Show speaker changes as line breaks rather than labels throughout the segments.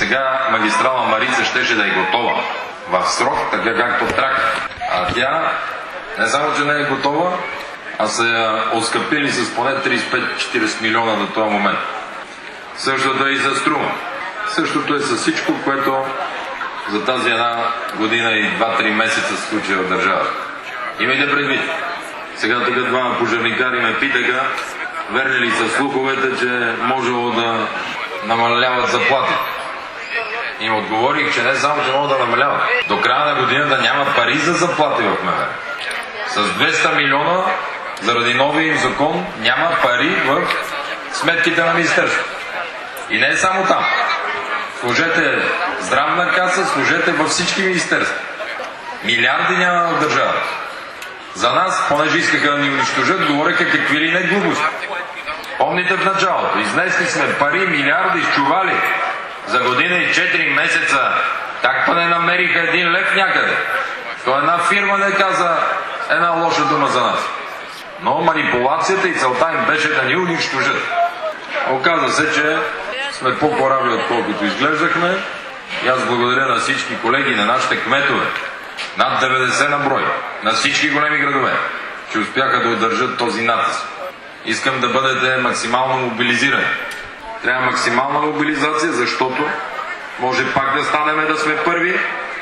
сега магистрала Марица щеше да е готова в срок, така както Тракия. А тя не само, че не е готова, а са я оскъпили с поне 35-40 милиона до този момент. Същото е и за Струма. Същото е с всичко, което за тази една година и 2-3 месеца се случи в държавата. Имайте предвид. Сега тук двама пожарникари ме питаха, верни ли са слуховете, че можело да намаляват заплати. Им отговорих, че не само, че могат да намаляват. До края на годината няма пари за заплати в МВР. С 200 милиона, заради новия им закон, няма пари в сметките на министерството. И не е само там. Служете здравна каса, служете във всички министерства. Милиарди няма в държавата. За нас, понеже искаха да ни унищожат, говореха какви ли не глупости. Помните в началото, изнесли сме пари, милиарди, изчували. За година и 4 месеца, как па не намериха 1 лев някъде? То една фирма не каза една лоша дума за нас. Но манипулацията и целта им беше да ни унищожат. Оказа се, че сме по-кораби, отколкото изглеждахме. И аз благодаря на всички колеги, на нашите кметове, над 90 на брой, на всички големи градове, че успяха да удържат този натиск. Искам да бъдете максимално мобилизирани. Трябва максимална мобилизация, защото може пак да станем да сме първи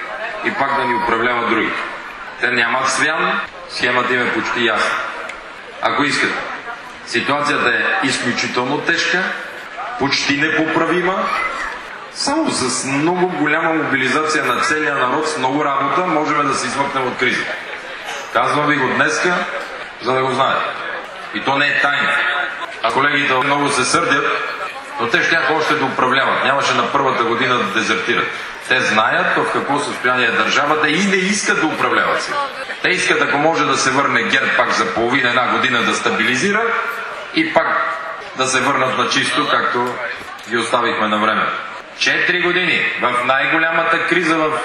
и пак да ни управляват други. Те нямат свян, схемата им е почти ясна. Ако искате, ситуацията е изключително тежка, почти непоправима, само с много голяма мобилизация на целия народ, с много работа, можем да се измъкнем от криза. Казвам ви го днеска, за да го знаете. И то не е тайна. А колегите много се сърдят, но те щяха още да управляват. Нямаше на първата година да дезертират. Те знаят в какво състояние е държавата и не искат да управляват сега. Те искат, ако може да се върне ГЕРБ пак за половина една година да стабилизира и пак да се върнат на чисто, както ги оставихме на време. 4 години в най-голямата криза в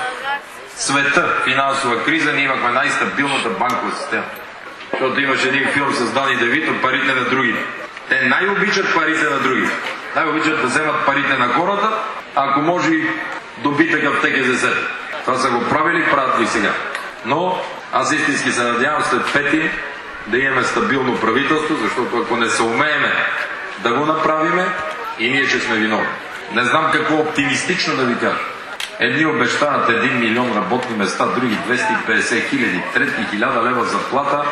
света, финансова криза, ние имахме най-стабилната банкова система. Защото имаше един филм с Дани Девито, парите на другите. Те най-обичат парите на другите. Най-обичат да вземат парите на хората, ако може и добитъка в ТКЗС. Това са го правили, правят и сега. Но аз истински се надявам след 5 да имаме стабилно правителство, защото ако не се умееме да го направиме, и ние ще сме виновни. Не знам какво оптимистично да ви кажа. Едни обещават 1 милион работни места, други 250 хиляди, трети 1000 лева заплата,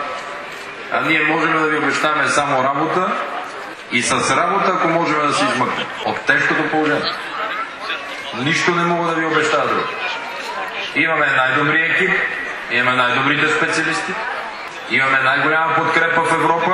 а ние можем да ви обещаваме само работа и с работа, ако можем да се измъкнем от тежкото положение. Нищо не мога да ви обещая друго. Имаме най-добрия екип, имаме най-добрите специалисти, имаме най-голяма подкрепа в Европа,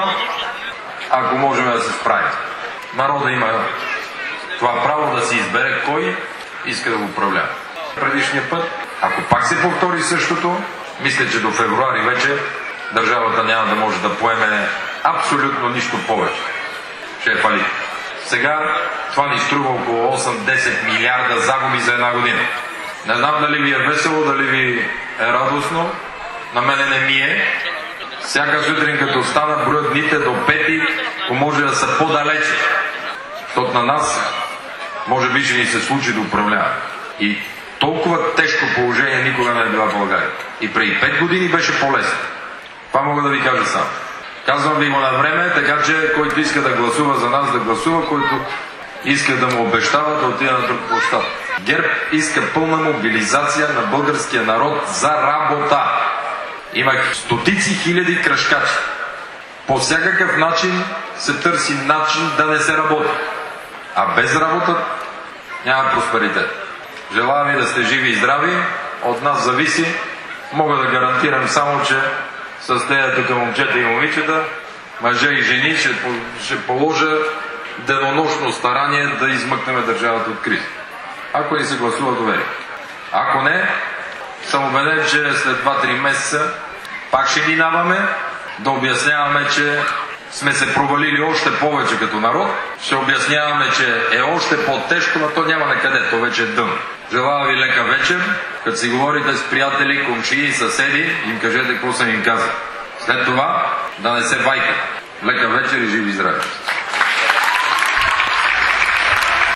ако можем да се справим. Народа има това право да си избере кой иска да го управлява. Предишния път, ако пак се повтори същото, мисля, че до февруари вече държавата няма да може да поеме абсолютно нищо повече. Ще е фалит. Сега това ни струва около 8-10 милиарда загуби за една година. Не знам дали ви е весело, дали ви е радостно. На мене не ми е. Всяка сутрин, като стана броят дните до 5, ако може да са по-далече. Защото на нас може би ще ни се случи да управлява. И толкова тежко положение никога не е била в България. И преди 5 години беше по-лесно. Това мога да ви кажа само. Казвам ви го на време, така че който иска да гласува за нас, да гласува, който иска да му обещава, да отиде на друг площад. ГЕРБ иска пълна мобилизация на българския народ за работа. Имах стотици хиляди кръшкачи. По всякакъв начин се търси начин да не се работи. А без работа няма просперитет. Желая ви да сте живи и здрави. От нас зависи. Мога да гарантирам само, че с тези тук момчета и момичета, мъже и жени, ще положа денонощно старание да измъкнем държавата от криза. Ако ни се гласува доверие. Ако не, съм убеден, че след 2-3 месеца пак ще минаваме да обясняваме, че сме се провалили още повече като народ. Ще обясняваме, че е още по-тежко, но то няма на къде, то вече е дъно. Желая ви лека вечер. Като си говорите с приятели, комшии, съседи, им кажете какво съм им казал. След това да не се вайкат. Лека вечер и живи и здрави!